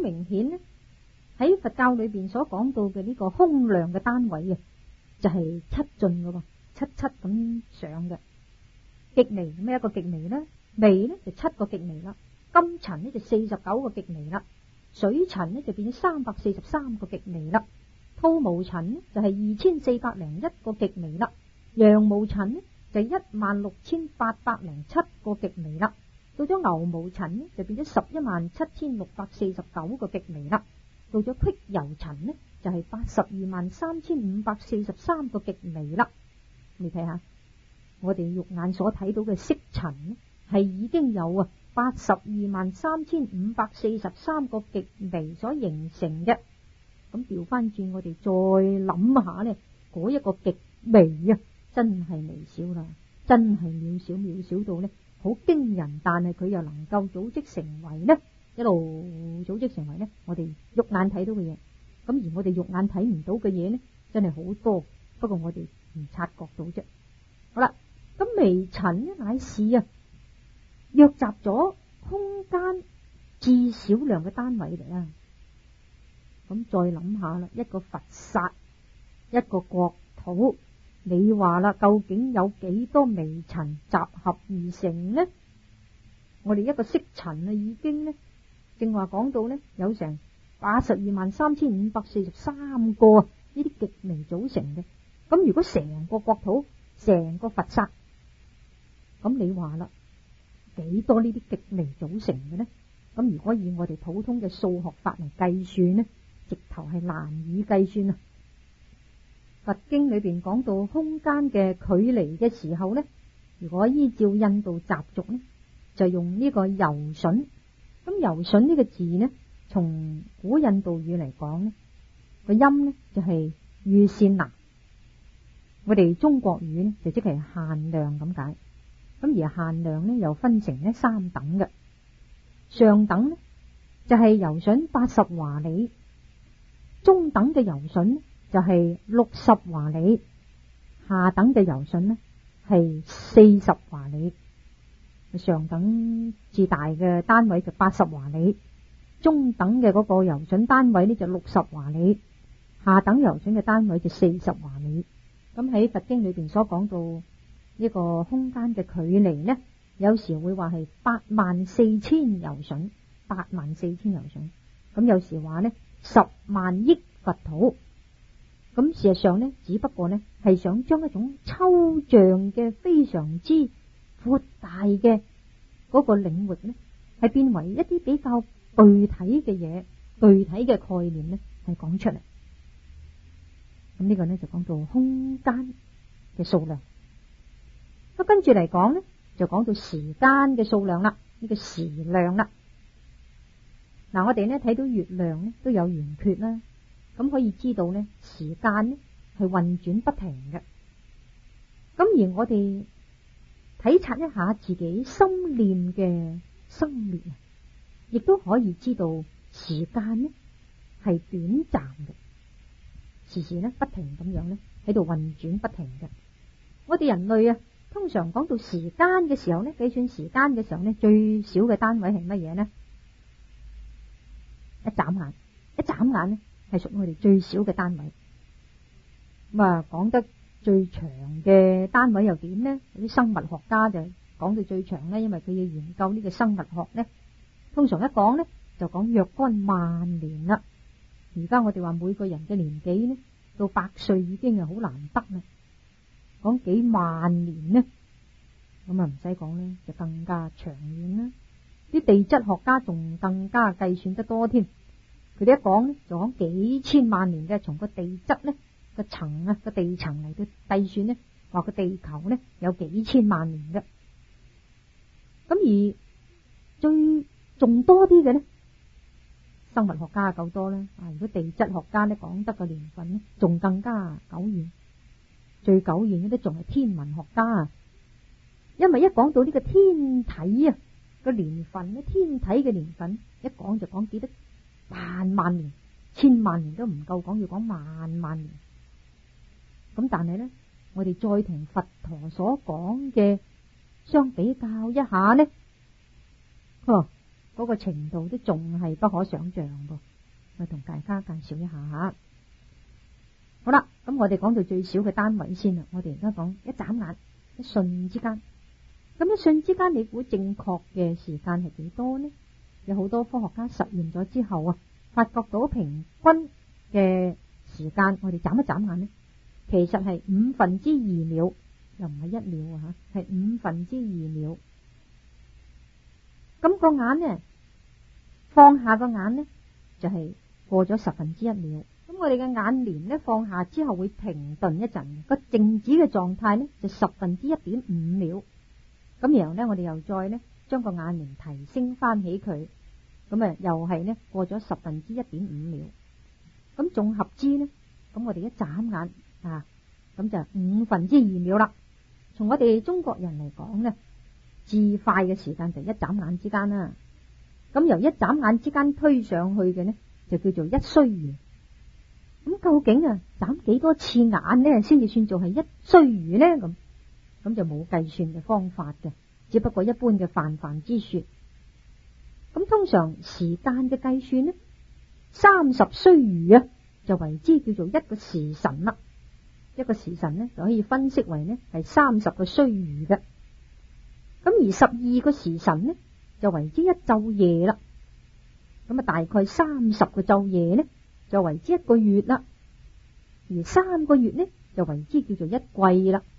明顯呢，喺佛教裏邊所講到嘅呢個空量嘅單位啊，就係七進噶喎，七七咁上嘅。極微咩一個極微呢？微呢就7個極微啦，金塵呢就49個極微啦，水塵呢就變咗343個極微啦，兔毛塵呢就係2401個極微啦，羊毛塵呢就16807個極微啦，到咗牛毛塵呢就變咗117,649個極微啦，到咗隙油塵呢就係823543個極微啦。你睇下，我哋肉眼所睇到嘅色塵呢，係已經有823543個極微所形成嘅。咁調翻轉，我哋再諗下呢，嗰一個極微啊，真係微小啦，真係渺小，渺小到呢好驚人，但係佢又能夠組織成為呢，一路組織成為呢我哋肉眼睇到嘅嘢。咁而我哋肉眼睇唔到嘅嘢呢，真係好多，不過我哋唔察覺到啫。好啦，咁微塵呢乃是啊，約集咗空間至少量嘅單位嚟啊。咁再諗下啦，一個佛剎，一個國土，你話啦，究竟有幾多微塵集合而成呢？我哋一個色塵啊，已經呢，正話講到呢，有成823543個呢啲極微組成嘅。咁如果成個國土，成個佛剎，咁你話啦，幾多呢啲極微組成嘅呢？咁如果以我哋普通嘅數學法嚟計算呢，直頭係難以計算啊！佛經裏邊講到空間嘅距離嘅時候呢，如果依照印度習俗呢，就用呢個柔筍。咁柔筍呢個字呢，從古印度語嚟講呢，個音呢就係御善那。我哋中國語呢就即係限量咁解。咁而限量呢又分成呢3等嘅。上等呢就係柔筍80華里，中等嘅柔筍就係60華里，下等嘅柔筍呢係40華里。上等至大嘅單位就80華里，中等嘅嗰個柔筍單位呢就60華里，下等柔筍嘅單位就40華里。咁喺佛經裏邊所講到呢個空間嘅距離呢，有時會話係84000柔筍，84000柔筍。咁有時話呢10萬億佛土。咁事實上呢，只不過呢係想將一種抽象嘅非常之闊大嘅嗰個領域呢，係變為一啲比較具體嘅嘢，具體嘅概念呢係講出嚟。咁呢個呢就講到空間嘅數量。咁跟住嚟講呢，就講到時間嘅數量啦，呢個時量啦。嗱，我哋呢睇到月亮呢都有圓缺啦，咁可以知道呢時間呢係運轉不停嘅。咁而我哋體察一下自己心念嘅生滅啊，亦都可以知道時間呢係短暫嘅，時時呢不停咁樣呢喺度運轉不停嘅。我哋人類啊，通常講到時間嘅時候呢，計算時間嘅時候呢，最少嘅單位係乜嘢呢？一眨眼，一眨眼呢係屬於我哋最少嘅單位。咁啊，講得最長嘅單位又點呢？有啲生物學家就講到最長呢，因為佢要研究呢個生物學呢，通常一講呢就講若干萬年啦。而家我哋話每個人嘅年紀呢，到100歲已經係好難得啦，講幾萬年呢，咁啊唔使講呢，就更加長遠啦。啲地質學家仲更加計算得多添，佢哋一講呢就講幾千萬年嘅，從個地質呢個層啊個地層嚟到計算呢，話個地球呢有幾千萬年嘅。咁而最仲多啲嘅呢，生物學家夠多啦。如果地質學家呢講得個年份呢，仲更加久遠。最久遠嘅都仲係天文學家啊，因為一講到呢個天體啊個年份呢，天體嘅年份一講就講幾多萬萬年、千萬年都唔夠講，要講萬萬年。咁但係呢，我哋再同佛陀所講嘅相比較一下呢， 嗰個程度都仲係不可想象噃。我同大家介紹一下吓。好啦，咁我哋講到最少嘅單位先啦。我哋而家講一眨眼，一瞬之間。咁一瞬之間，你估正確嘅時間係幾多呢？有好多科學家實驗咗之後啊，發覺到平均嘅時間，我哋眨一眨眼呢，其實係2/5秒，又唔係1秒啊吓，係2/5秒。咁個眼呢，放下個眼呢，就係過咗1/10秒。咁我哋嘅眼簾呢，放下之後會停頓一陣，個靜止嘅狀態呢，就1/10.5秒。咁然後呢，我哋又再呢將個眼簾提升翻起佢，咁啊又係呢過咗1/10.5秒。咁綜合之呢，咁我哋一眨眼啊，咁就2/5秒啦。從我哋中國人嚟講呢，至快嘅時間就一眨眼之間啦。咁由一眨眼之間推上去嘅呢，就叫做一歲餘。咁究竟啊眨幾多次眼呢，先至算做係一歲餘呢？咁就冇計算嘅方法嘅，只不過一般嘅泛泛之說。咁通常時間嘅計算呢，30歲餘啊，就為之叫做一個時辰啦。一個時辰呢，就可以分析為呢係30個歲餘嘅。咁而12個時辰呢，就為之一晝夜啦。咁啊，大概30個晝夜呢，就為之一個月啦。而3個月呢，就為之叫做一季啦。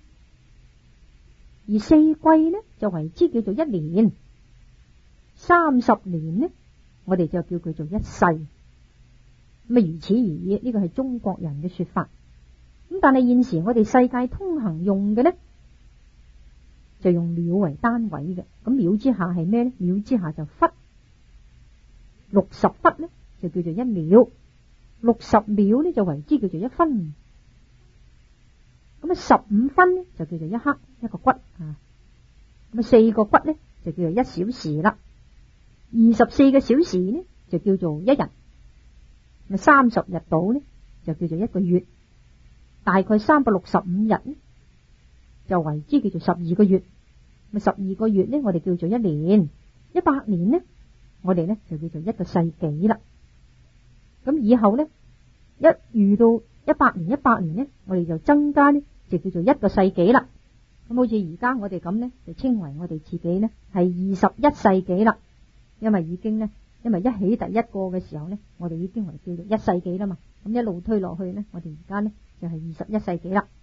而4季呢，就為之叫做一年。30年呢，我哋就叫佢做一世。咁啊，如此而已。呢個係中國人嘅說法。咁但係現時我哋世界通行用嘅呢，就用秒為單位嘅。咁秒之下係咩呢？秒之下就忽，60忽呢就叫做1秒，60秒呢就為之叫做1分。咁啊15分呢就叫做1刻，一個骨啊。咁啊4個骨呢就叫做1小時啦。24個小時呢就叫做1日。咁30日度呢就叫做1個月。大概365日呢就為之叫做12個月。咁12個月呢我哋叫做1年。100年呢我哋呢就叫做1個世紀啦。咁以後呢一遇到100年、100年呢，我哋就增加呢就叫做1個世紀啦。咁好似而家我哋咁呢，就稱為我哋自己呢係21世紀啦。因為已經呢，因為一起第一個嘅時候呢，我哋已經為叫做1世紀啦嘛。咁一路推落去呢，我哋而家呢就係21世紀啦。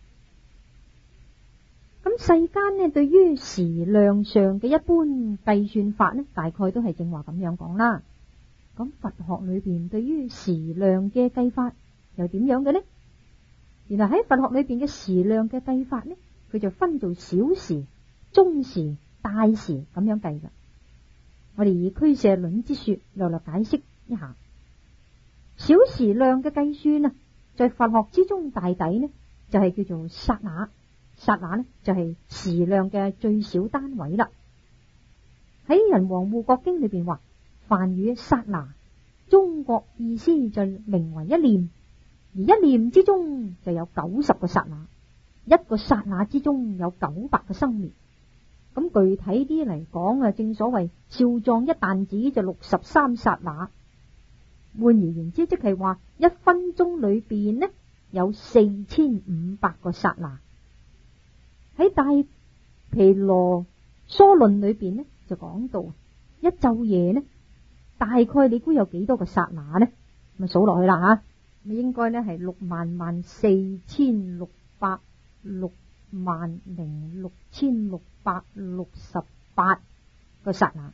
咁世間呢，對於時量上嘅一般計算法呢，大概都係正話咁樣講啦。咁佛學裏邊對於時量嘅計法又點樣嘅呢？原來喺佛學裏邊嘅時量嘅計法呢，佢就分做小時、中時、大時咁樣計噶。我哋以俱舍論之說略略解釋一下。小時量嘅計算啊，在佛學之中大抵呢就係叫做剎那。剎那呢就係時量嘅最小單位啦。喺《人王護國經》裏邊話，梵語剎那，中國意思就名為一念，而一念之中就有90個剎那，一個剎那之中有900個生滅。咁具體啲嚟講啊，正所謂少壯一彈指就63剎那。換而言之，即係話1分鐘裏邊呢有4500個剎那。喺大毗羅疏論裏邊呢就講到一晝夜呢，大概你估有幾多個剎那呢？咁數落去啦吓，咁應該呢係600,046,668個剎那。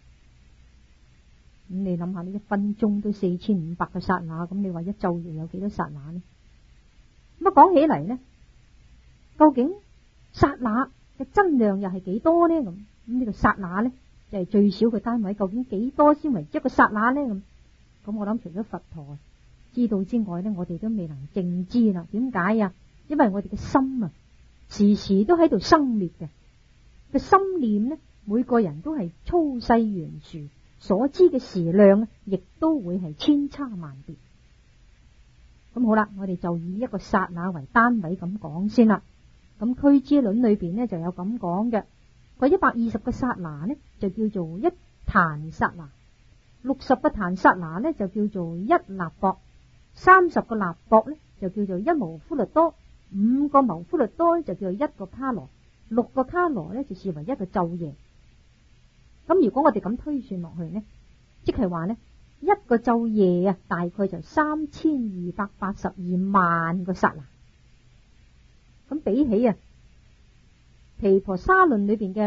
咁你諗下呢，1分鐘都4500個剎那，咁你話一晝夜有幾多剎那呢？咁啊講起嚟呢，究竟剎那嘅質量又係幾多呢？咁呢個剎那呢就係最少嘅單位，究竟幾多先為一個剎那呢？咁我諗除咗佛陀知道之外呢，我哋都未能正知啦。點解啊？因為我哋嘅心啊，時時都喺度生滅嘅，個心念呢，每個人都係粗細懸殊，所知嘅時量啊，亦都會係千差萬別。咁好啦，我哋就以一個剎那為單位咁講先啦。咁俱胝論裏邊呢就有咁講嘅，佢120個剎那呢就叫做一檀剎那，60個檀剎那呢就叫做一納縛，30個納縛呢就叫做一毛夫律多，5個毛夫律多就叫做一個卡羅，6個卡羅呢就視為一個晝夜。咁如果我哋咁推算落去呢，即係話呢，一個晝夜啊，大概就3282萬個剎那。咁比起啊毗婆沙論裏邊嘅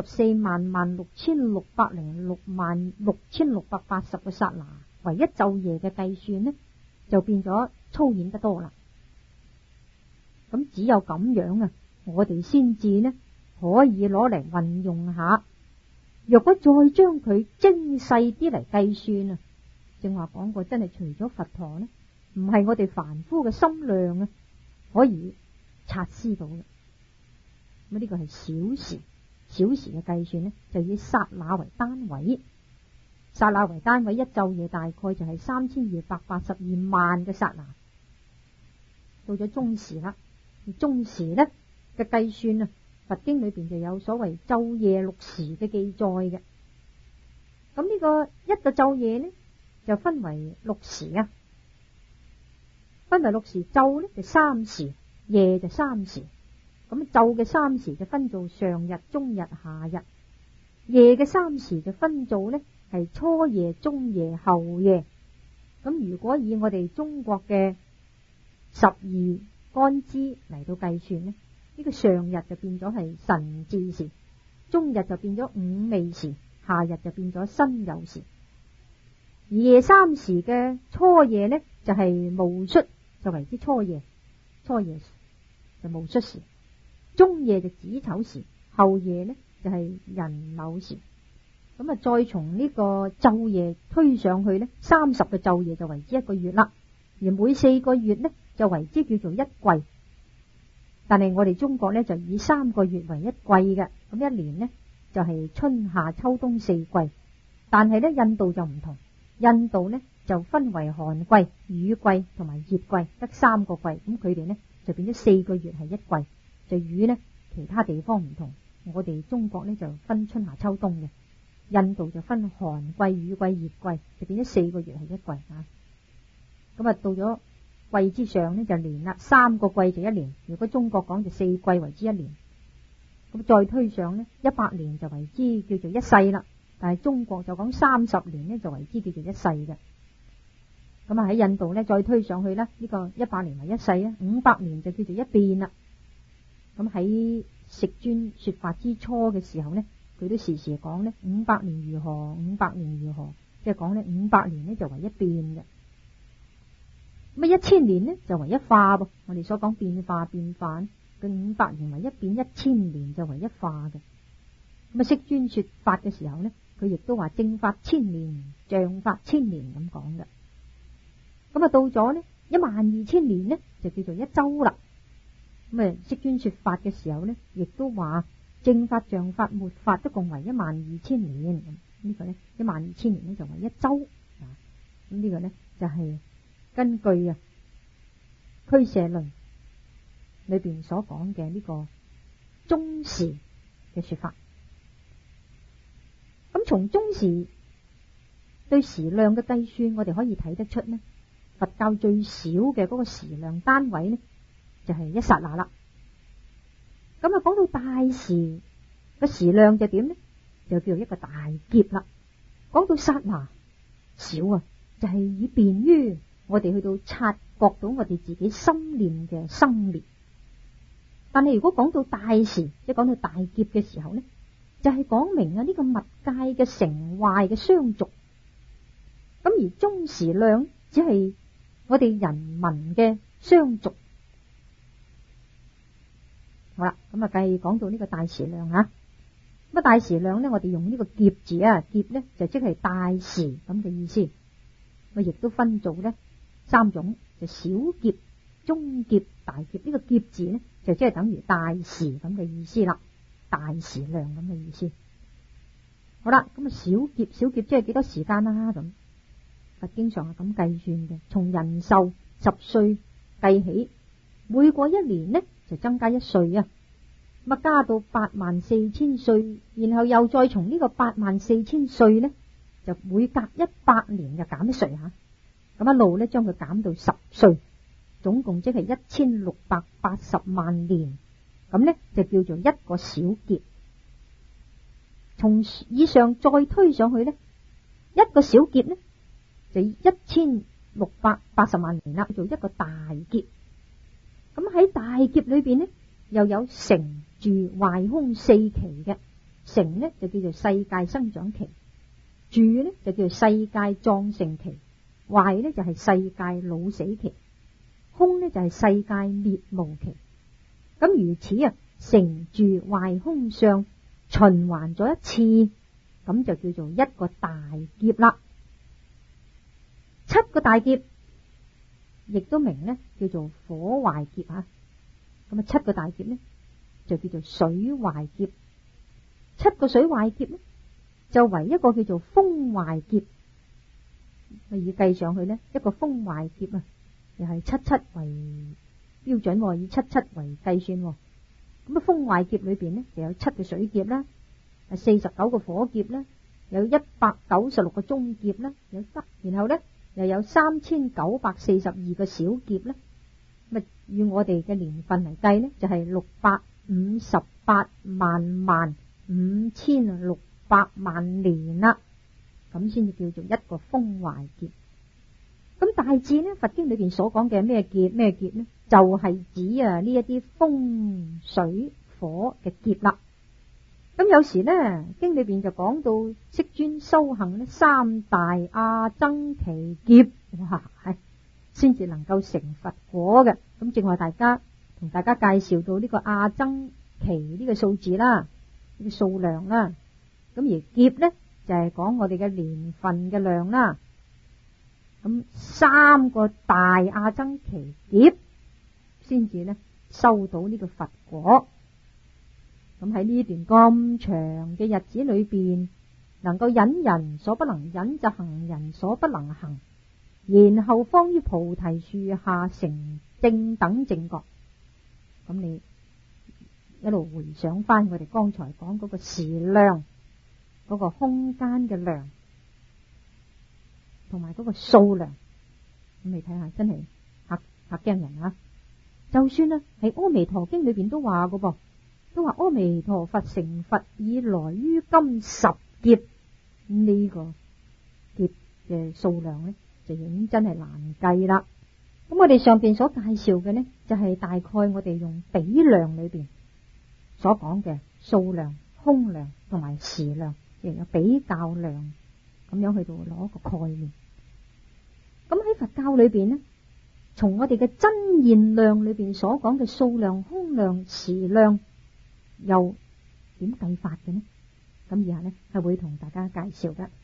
6466066680個剎那為一晝夜嘅計算呢，就變咗粗淺得多啦。咁只有咁樣啊，我哋先至呢可以攞嚟運用下。若果再將佢精細啲嚟計算啊，正話講過，真係除咗佛陀呢，唔係我哋凡夫嘅心量啊可以察知到嘅。咁呢個係小時嘅計算呢，就以剎那為單位，剎那為單位，一晝夜大概就係3282萬嘅剎那。到咗中時啦，中時呢嘅計算啊，佛經裏邊就有所謂晝夜6時嘅記載嘅。咁呢個一個晝夜呢就分為6時啊，分為6時，晝呢就3時，夜就3時。咁晝嘅3時就分做上日、中日、下日，夜嘅3時就分做呢係初夜、中夜、後夜。咁如果以我哋中國嘅12干支嚟到計算呢，呢個上日就變咗係辰巳時，中日就變咗午未時，下日就變咗申酉時。而夜3時嘅初夜呢就係戊戌，就為之初夜，初夜就戊戌時。中夜就子丑時，後夜呢就係寅卯時。咁啊，再從呢個晝夜推上去呢，30個晝夜就為之一個月啦。而每4個月呢就為之叫做一季。但係我哋中國呢就以3個月為一季嘅。咁一年呢就係春夏秋冬4季。但係呢印度就唔同，印度呢就分為寒季、雨季同埋熱季，得3個季。咁佢哋呢就變咗4個月係一季。就與呢其他地方唔同，我哋中國呢就分春夏秋冬嘅，印度就分寒季、雨季、熱季，就變咗4個月係一季啊。咁啊到咗季之上呢就年啦，3個季就一年。如果中國講就4季為之一年。咁再推上呢100年就為之叫做一世啦，但係中國就講30年呢就為之叫做一世嘅。咁啊喺印度呢再推上去呢，呢個100年為一世啊，500年就叫做一變啦。咁喺釋尊說法之初嘅時候呢，佢都時時講呢500年如何，500年如何，即係講呢500年呢就為一變嘅。咁1000年呢就為一化噃。我哋所講變化嘅500年為一變，1000年就為一化嘅。咁啊釋尊說法嘅時候呢，佢亦都話正法1000年，像法1000年咁講嘅。咁啊到咗呢12000年呢就叫做一周啦。咁啊，釋尊說法嘅時候呢，亦都話正法、像法、末法都共為12000年。咁呢個呢12000年呢就為一周。咁呢個呢就係根據啊俱舍論裏邊所講嘅呢個中時嘅說法。咁從中時對時量嘅計算，我哋可以睇得出呢，佛教最少嘅嗰個時量單位呢就係一剎那啦。咁啊，講到大時個時量就點呢？就叫做一個大劫啦。講到剎那少啊，就係以便於我哋去到察覺到我哋自己心念嘅生滅。但係如果講到大時，即係講到大劫嘅時候呢，就係講明啊呢個物界嘅成壞嘅相續。咁而中時量只係我哋人民嘅相續。好啦，咁啊，繼續講到呢個大時量吓。咁啊，大時量呢，我哋用呢個劫字啊，劫呢就即係大時咁嘅意思。我亦都分做呢3種，就小劫、中劫、大劫。呢個劫字呢，就即係等於大時咁嘅意思啦，大時量咁嘅意思。好啦，咁啊，小劫即係幾多時間啦？咁佛經上係咁計算嘅，從人壽10歲計起，每過1年呢就增加1歲啊。 咁加到84000歲，然後又再從呢個84000歲呢，就每隔100年就減一歲吓，咁一路呢將佢減到10歲，總共即係1680萬年，咁呢就叫做一個小劫。從以上再推上去呢，一個小劫呢就1680萬年啦，做一個大劫。咁喺大劫裏邊呢，又有成住壞空4期嘅。成呢就叫做世界生長期，住呢就叫做世界壯盛期，壞呢就係世界老死期，空呢就係世界滅無期。咁如此啊，成住壞空相循環咗一次，咁就叫做一個大劫啦。7個大劫亦都名呢叫做火壞劫啊。咁啊7個大劫呢就叫做水壞劫。7個水壞劫呢就為一個叫做風壞劫。以計上去呢，一個風壞劫啊，又係77為標準，以77為計算。咁啊風壞劫裏邊呢就有7個水劫啦，49個火劫啦，有196個中劫啦，然後呢又有3942個小劫啦。咁啊與我哋嘅年份嚟計呢，就係658萬5600萬年啦，咁先至叫做一個風壞劫。咁大致呢，佛經裏邊所講嘅咩劫呢，就係指啊呢一啲風水火嘅劫啦。咁有時呢，經裏邊就講到釋尊修行呢3大阿僧祇劫，哇，係先至能夠成佛果嘅。咁正話同大家介紹到呢個阿僧祇呢個數字啦，呢個數量啦。咁而劫呢就係講我哋嘅年份嘅量啦。咁3個大阿僧祇劫先至呢收到呢個佛果。咁喺呢段咁長嘅日子裏邊，能夠忍人所不能忍，就行人所不能行，然後方於菩提樹下成正等正覺。咁你一路回想翻我哋剛才講嗰個時量，嗰個空間嘅量，同埋嗰個數量，咁你睇下，真係嚇驚人啊！就算呢喺阿彌陀經裏邊都話噶噃，都話阿彌陀佛成佛以來於今10劫，呢個劫嘅數量呢就已經真係難計啦。咁我哋上邊所介紹嘅呢，就係大概我哋用比量裏邊所講嘅數量、空量同埋時量，亦有比較量咁樣去到攞個概念。咁喺佛教裏邊呢，從我哋嘅真現量裏邊所講嘅數量、空量、時量，又點計法嘅呢？咁以下呢係會同大家介紹嘅。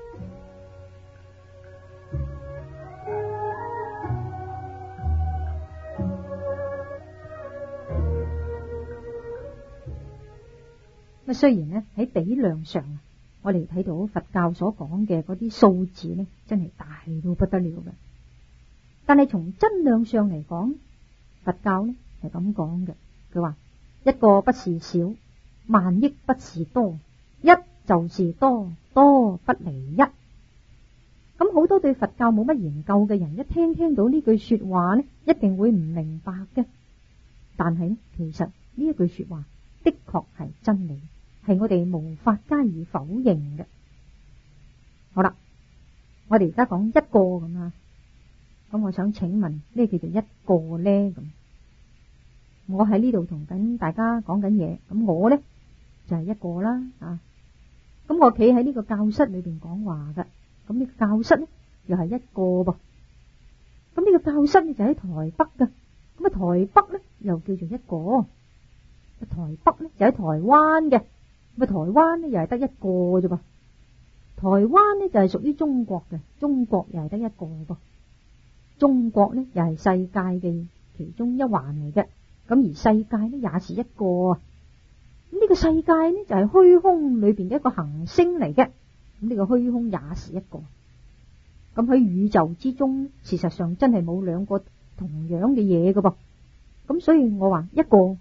咁雖然呢喺比量上，我哋睇到佛教所講嘅嗰啲數字呢，真係大到不得了嘅。但係從真量上嚟講，佛教呢係咁講嘅，佢話一個不是少，萬億不是多，一就是多，多不離一。咁好多對佛教冇乜研究嘅人，一聽到呢句說話呢，一定會唔明白嘅。但係呢，其實呢一句說話的確係真理，係我哋無法加以否認嘅。好啦，我哋而家講一個咁啊，咁我想請問咩叫做一個呢？咁我喺呢度同緊大家講緊嘢，咁我呢就係一個啦啊。咁我企喺呢個教室裏邊講話嘅，咁呢個教室呢又係一個噃。咁呢個教室呢就喺台北嘅，咁啊台北呢又叫做一個。台北呢就喺台灣嘅，咁啊台灣呢又係得一個啫噃。台灣呢就係屬於中國嘅，中國又係得一個噃。中國呢又係世界嘅其中一環嚟嘅，咁而世界呢也是一個啊。咁呢個世界呢就係虛空裏邊嘅一個行星嚟嘅，咁呢個虛空也是一個。咁喺宇宙之中，事實上真係冇兩個同樣嘅嘢㗎噃。咁所以我話一個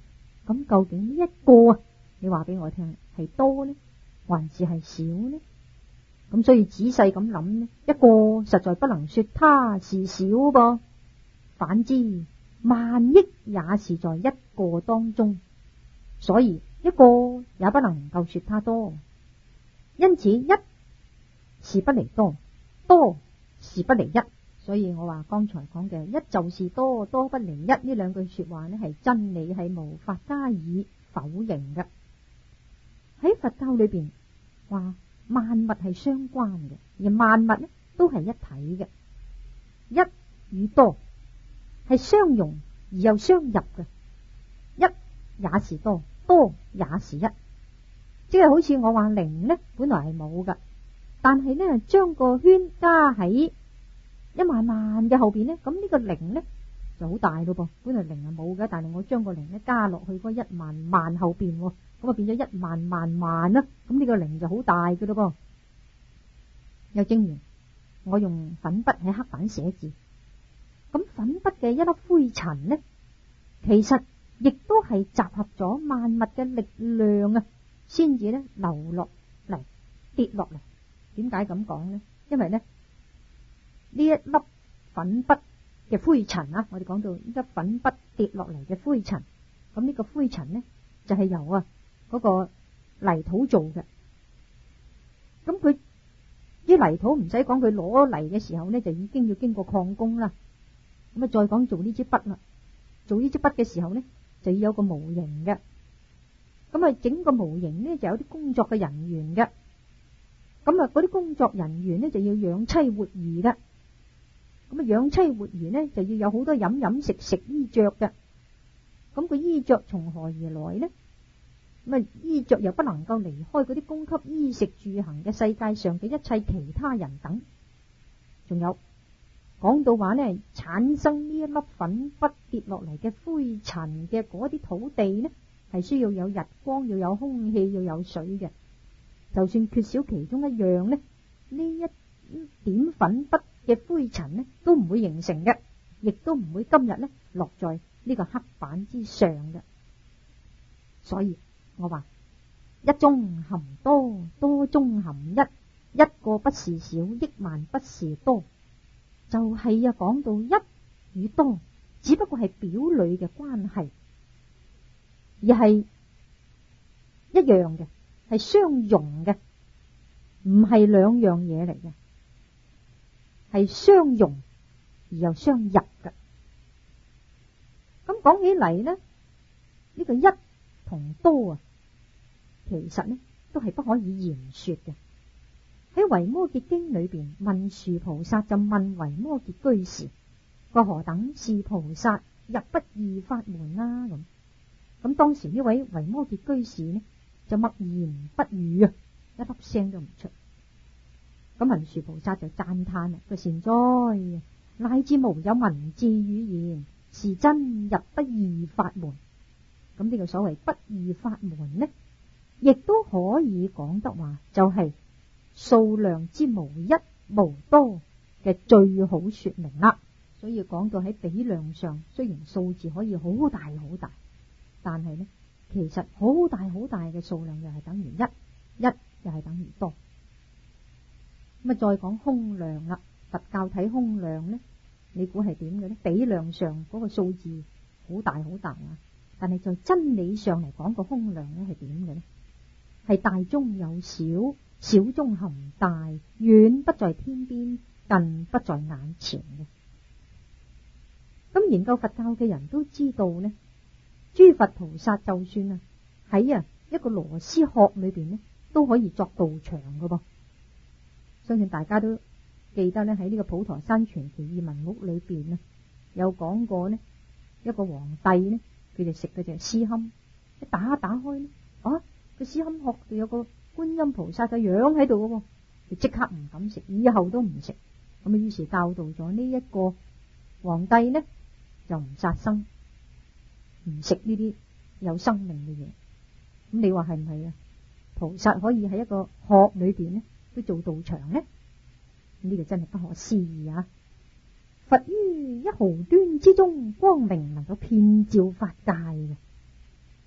咁究竟呢一個你話俾我聽係多呢，還是係少呢？咁所以仔細咁諗呢，一個實在不能說它是少噃，反之萬億也是在一個當中，所以一個也不能夠說它多。因此一是不離多，多是不離一。所以我話剛才講嘅一就是多，多不離一呢兩句說話呢，係真理，係無法加以否認嘅。喺佛教裏邊話萬物係相關嘅，而萬物呢都係一體嘅。一與多係相容而又相入嘅，一也是多，多也是一。即係好似我話零呢本來係冇噶，但係呢將個圈加喺一萬萬嘅後邊呢，咁呢個零呢就好大咯噃。本來零係冇嘅，但係我將個零呢加落去嗰一萬萬後邊，咁啊變咗一萬萬萬啦。咁呢個零就好大嘅咯噃。又正如我用粉筆喺黑板寫字，咁粉筆嘅一粒灰塵呢，其實亦都係集合咗萬物嘅力量啊，先至呢流落嚟跌落嚟。點解咁講呢？因為呢一粒粉筆嘅灰塵啊，我哋講到一粒粉筆跌落嚟嘅灰塵，咁呢個灰塵呢就係由嗰個泥土做嘅。咁佢啲泥土唔使講，佢攞嚟嘅時候呢就已經要經過礦工啦。咁啊再講做呢支筆啦，做呢支筆嘅時候呢就要有個模型嘅。咁啊整個模型呢就有啲工作嘅人員嘅。咁啊嗰啲工作人員呢就要養妻活兒嘅。咁啊養妻活兒呢就要有好多飲飲食食衣着嘅。咁個衣着從何而來呢？咁啊衣着又不能夠離開嗰啲供給衣食住行嘅世界上嘅一切其他人等。仲有講到話呢，產生呢一粒粉筆跌落嚟嘅灰塵嘅嗰啲土地呢，係需要有日光，要有空氣，要有水嘅。就算缺少其中一樣呢，呢一點粉筆嘅灰塵呢都唔會形成嘅，亦都唔會今日呢落在呢個黑板之上嘅。所以我話一中含多，多中含一，一個不是少，億萬不是多，就係講到一與多只不過係表裏嘅關係，而係一樣嘅，係相容嘅，唔係兩樣嘢嚟嘅，係相容而又相入嘅。咁講起嚟呢，呢個一同多其實呢都係不可以言說嘅。喺維摩詰經裏邊，文殊菩薩就問維摩詰居士：個何等是菩薩入不二法門啦？咁當時呢位維摩詰居士呢就默然不語啊，一粒聲都唔出。咁文殊菩薩就讚嘆啦：個善哉，乃至無有文字語言，是真入不二法門。咁呢個所謂不二法門呢，亦都可以講得話就係數量之無一無多嘅最好說明啦。所以講到喺比量上，雖然數字可以好大好大，但係呢其實好大好大嘅數量又係等於一，一又係等於多。咁啊再講空量啦，佛教睇空量呢，你估係點嘅呢？比量上嗰個數字好大好大啊，但係在真理上嚟講，個空量呢係點嘅呢？係大中有小，小中含大，遠不在天邊，近不在眼前嘅。咁研究佛教嘅人都知道呢，諸佛菩薩就算喺一個螺絲殼裏邊呢，都可以作道場嘅噃。相信大家都記得呢，喺呢個普陀山傳奇異聞錄裏邊有講過呢，一個皇帝呢，佢哋食嗰隻絲堪，一打開呢，個絲堪殼度有個觀音菩薩嘅樣喺度嘅，佢即刻唔敢食，以後都唔食。咁於是教導咗呢一個皇帝呢，就唔殺生，唔食呢啲有生命嘅嘢。咁你話係唔係啊？菩薩可以喺一個殼裏邊呢都做道場呢？呢個真係不可思議啊！佛於一毫端之中，光明能夠遍照法界嘅。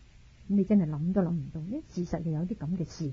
你真係諗都諗唔到呢，事實係有啲咁嘅事。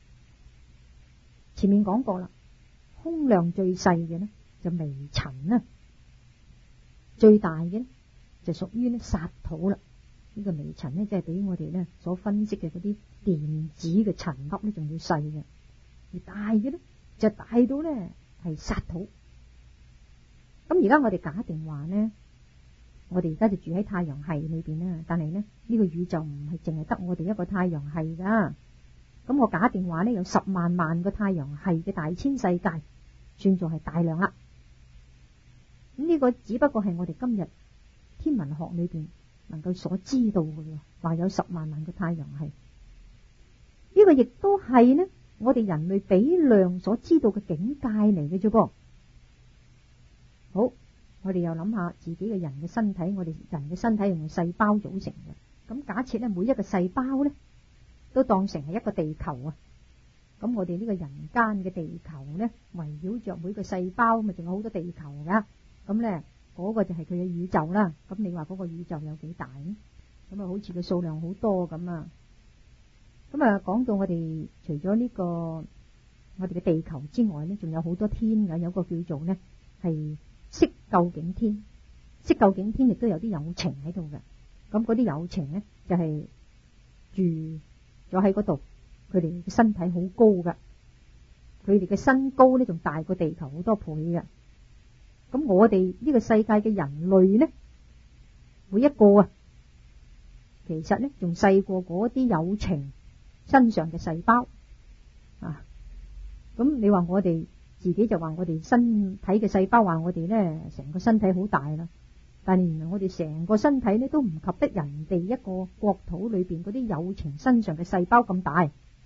前面講過啦，空量最細嘅呢就微塵啦，最大嘅呢就屬於呢剎土啦。呢個微塵呢，即係比我哋呢所分析嘅嗰啲電子嘅塵粒呢仲要細嘅，而大嘅呢就大到呢係剎土。咁而家我哋假定話呢，我哋而家就住喺太陽系裏邊啦，但係呢個宇宙唔係淨係得我哋一個太陽系噶。咁我假定話呢，有10萬萬個太陽系嘅大千世界，算作係大量啦。咁呢個只不過係我哋今日天文學裏邊能夠所知道嘅，話有10萬萬個太陽系。呢個亦都係呢我哋人類比量所知道嘅境界嚟嘅啫噃。好，我哋又諗下自己嘅人嘅身體，我哋人嘅身體用細胞組成嘅。咁假設呢，每一個細胞呢都當成係一個地球啊。咁我哋呢個人間嘅地球呢，圍繞着每個細胞，咪仲有好多地球噶。咁呢嗰個就係佢嘅宇宙啦。咁你話嗰個宇宙有幾大呢？咁啊，好似個數量好多咁啊。咁啊，講到我哋除咗呢個我哋嘅地球之外呢，仲有好多天噶。有個叫做呢係色究竟天，色究竟天亦都有啲有情喺度嘅。咁嗰啲有情呢，就係住咗喺嗰度，佢哋嘅身體好高噶，佢哋嘅身高呢仲大過地球好多倍嘅。咁我哋呢個世界嘅人類呢，每一個啊，其實呢仲細過嗰啲有情身上嘅細胞啊。咁你話我哋自己就話我哋身體嘅細胞，話我哋呢成個身體好大啦，但係原來我哋成個身體呢都唔及得人哋一個國土裏邊嗰啲有情身上嘅細胞咁大。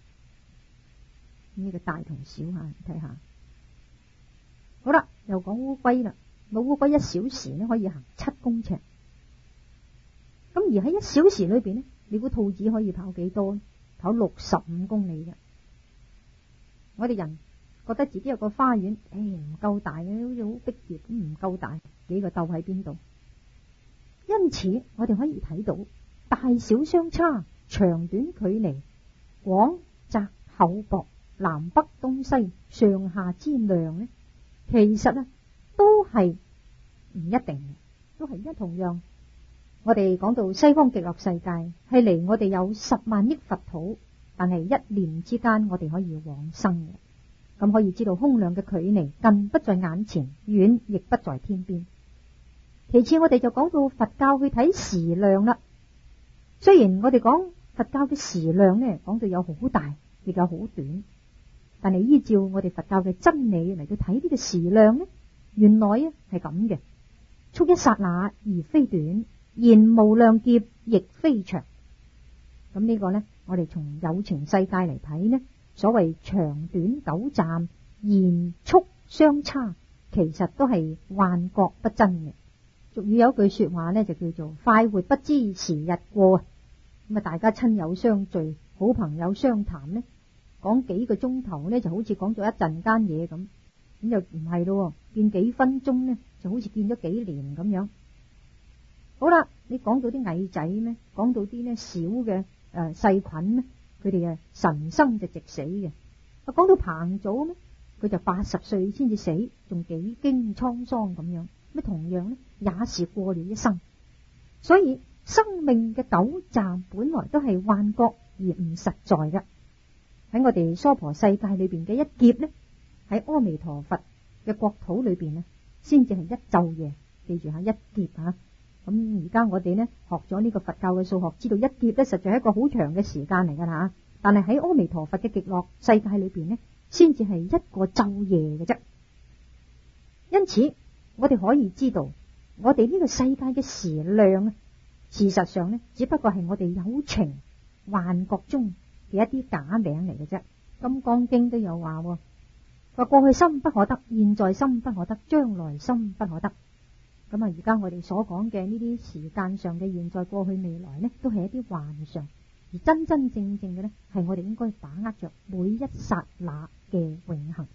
呢個大同小下，睇下。好啦，又講烏龜啦。個烏龜1小時呢可以行7公尺。咁而喺1小時裏邊呢，你估兔子可以跑幾多？跑65公里嘅。我哋人覺得自己有個花園，唔夠大嘅，好似好逼仄咁，唔夠大，幾個竇喺邊度？因此我哋可以睇到大小相差、長短距離、廣窄厚薄、南北東西、上下之量呢，其實呢都係唔一定嘅，都係同樣。我哋講到西方極樂世界係離我哋有10萬億佛土，但係一念之間我哋可以往生嘅。咁可以知道空量嘅距離近不在眼前，遠亦不在天邊。其次我哋就講到佛教去睇時量啦。雖然我哋講佛教嘅時量呢，講到有好大亦有好短，但係依照我哋佛教嘅真理嚟到睇呢個時量呢，原來啊係咁嘅，速一剎那而非短，言無量劫亦非長。咁呢個呢，我哋從有情世界嚟睇呢，所謂長短久暫、言速相差，其實都係幻覺不真嘅。俗語有句說話呢，就叫做快活不知時日過。咁啊，大家親友相聚，好朋友相談呢，講幾個鐘頭呢，就好似講咗一陣間嘢咁。咁又唔係咯，見幾分鐘呢，就好似見咗幾年咁樣。好啦，你講到啲蟻仔呢，講到啲呢小嘅細菌呢，佢哋啊神生就直死嘅。啊，講到彭祖呢，佢就80歲先至死，仲幾經滄桑咁樣。咁同樣呢，也是過了一生。所以生命嘅久暫本來都係幻覺而唔實在嘅。喺我哋娑婆世界裏邊嘅一劫呢，喺阿彌陀佛嘅國土裏邊呢，先至係一晝夜。記住下，一劫吓。咁而家我哋呢學咗呢個佛教嘅數學，知道一劫呢實在係一個好長嘅時間嚟噶啦。但係喺阿彌陀佛嘅極樂世界裏邊呢，先至係一個晝夜嘅啫。因此我哋可以知道，我哋呢個世界嘅時量，事實上呢，只不過係我哋有情幻覺中嘅一啲假名嚟嘅啫。金剛經都有話，話過去心不可得，現在心不可得，將來心不可得。咁啊，而家我哋所講嘅呢啲時間上嘅現在、過去、未來呢，都係一啲幻象，而真真正正嘅呢，係我哋應該把握着每一剎那嘅永恆。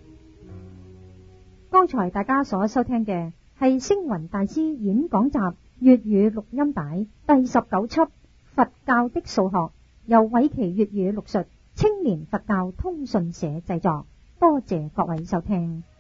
剛才大家所收聽嘅係星雲大師演講集粵語錄音帶第19輯佛教的數學，由偉奇粵語錄述，青年佛教通訊社製作。多謝各位收聽。